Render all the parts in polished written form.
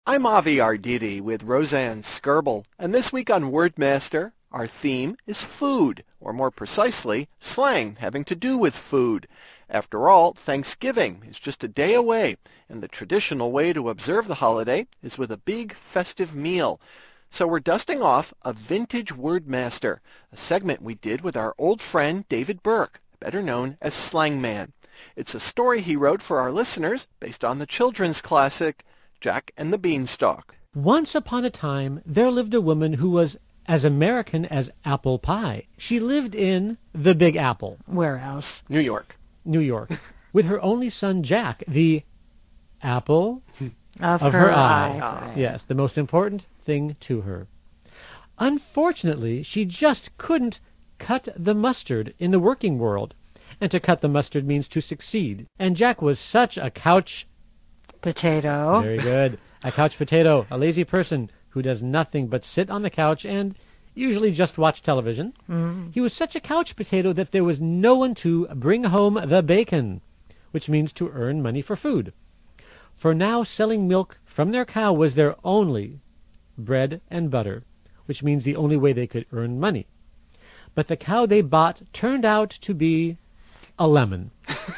I'm Avi Arditi with Roseanne Skirble, and this week on Wordmaster, our theme is food, or more precisely, slang having to do with food. After all, Thanksgiving is just a day away, and the traditional way to observe the holiday is with a big festive meal. So we're dusting off a vintage Wordmaster, a segment we did with our old friend David Burke, better known as Slangman. It's a story he wrote for our listeners based on the children's classic, Jack and the Beanstalk. Once upon a time, there lived a woman who was as American as apple pie. She lived in the Big Apple. Where else? New York. New York. With her only son, Jack, the apple Of her eye. eye. Yes, the most important thing to her. Unfortunately, she just couldn't cut the mustard in the working world. And to cut the mustard means to succeed. And Jack was such a couch Potato. Very good. A couch potato, a lazy person who does nothing but sit on the couch and usually just watch television. He was such a couch potato that there was no one to bring home the bacon, which means to earn money for food. For now, selling milk from their cow was their only bread and butter, which means the only way they could earn money. But the cow they bought turned out to be a lemon.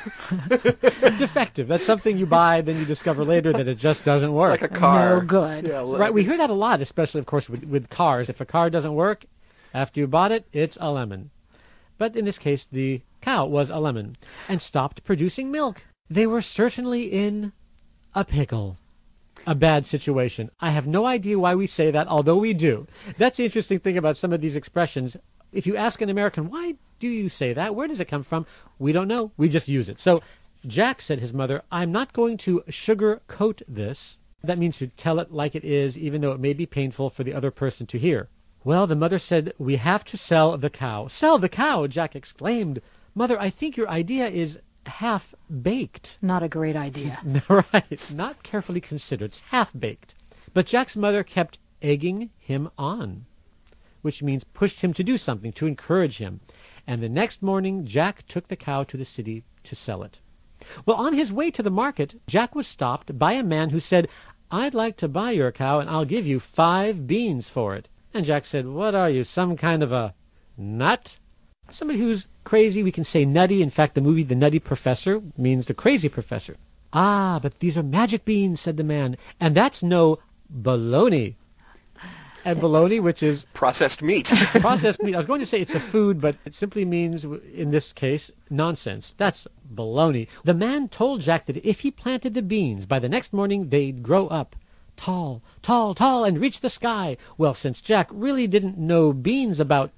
Defective. That's something you buy, then you discover later that it just doesn't work. Like a car. No good. Yeah, Right, we hear that a lot, especially, of course, with cars. If a car doesn't work, after you bought it, it's a lemon. But in this case, the cow was a lemon and stopped producing milk. They were certainly in a pickle. A bad situation. I have no idea why we say that, although we do. That's the interesting thing about some of these expressions. If you ask an American, why do you say that? Where does it come from? We don't know. We just use it. So Jack said his mother, I'm not going to sugarcoat this. That means to tell it like it is, even though it may be painful for the other person to hear. Well, the mother said, we have to sell the cow. Sell the cow, Jack exclaimed. Mother, I think your idea is half-baked. Not a great idea. Right. Not carefully considered. It's half-baked. But Jack's mother kept egging him on, which means pushed him to do something, to encourage him. And the next morning, Jack took the cow to the city to sell it. Well, on his way to the market, Jack was stopped by a man who said, I'd like to buy your cow, and I'll give you 5 beans for it. And Jack said, what are you, some kind of a nut? Somebody who's crazy, we can say nutty. In fact, the movie The Nutty Professor means the crazy professor. Ah, but these are magic beans, said the man, and that's no baloney. And bologna, which is processed meat. Processed meat. I was going to say it's a food, but it simply means, in this case, nonsense. That's bologna. The man told Jack that if he planted the beans, by the next morning they'd grow up tall, tall, tall, and reach the sky. Well, since Jack really didn't know beans about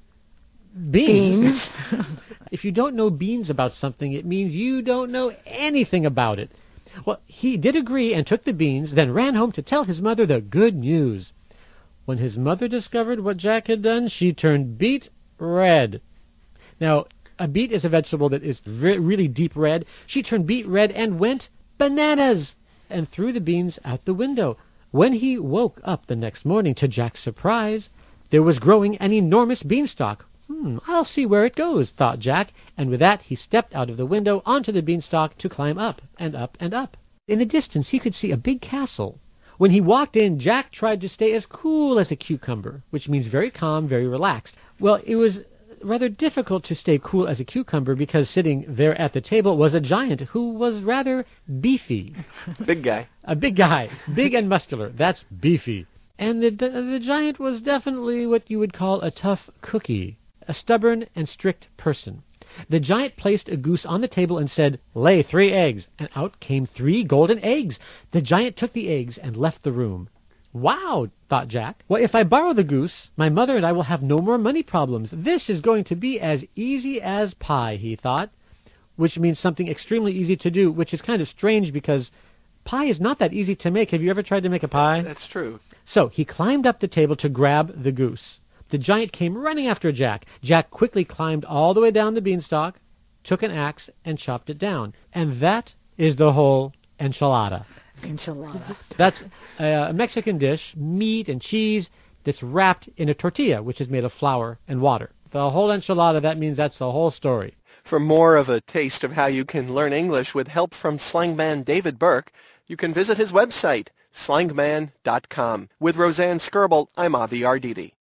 beans. If you don't know beans about something, it means you don't know anything about it. Well, he did agree and took the beans, then ran home to tell his mother the good news. When his mother discovered what Jack had done, she turned beet red. Now, a beet is a vegetable that is really deep red. She turned beet red and went bananas and threw the beans out the window. When he woke up the next morning, to Jack's surprise, there was growing an enormous beanstalk. I'll see where it goes, thought Jack, and with that he stepped out of the window onto the beanstalk to climb up and up and up. In the distance he could see a big castle. When he walked in, Jack tried to stay as cool as a cucumber, which means very calm, very relaxed. Well, it was rather difficult to stay cool as a cucumber because sitting there at the table was a giant who was rather beefy. Big guy. A big guy. Big and muscular. That's beefy. And the giant was definitely what you would call a tough cookie, a stubborn and strict person. The giant placed a goose on the table and said, lay 3 eggs, and out came 3 golden eggs. The giant took the eggs and left the room. Wow, thought Jack. Well, if I borrow the goose, my mother and I will have no more money problems. This is going to be as easy as pie, he thought, which means something extremely easy to do, which is kind of strange because pie is not that easy to make. Have you ever tried to make a pie? That's true. So he climbed up the table to grab the goose. The giant came running after Jack. Jack quickly climbed all the way down the beanstalk, took an axe, and chopped it down. And that is the whole enchilada. Enchilada. That's a Mexican dish, meat and cheese, that's wrapped in a tortilla, which is made of flour and water. The whole enchilada, that means that's the whole story. For more of a taste of how you can learn English with help from slangman David Burke, you can visit his website, slangman.com. With Roseanne Skirble, I'm Avi Arditi.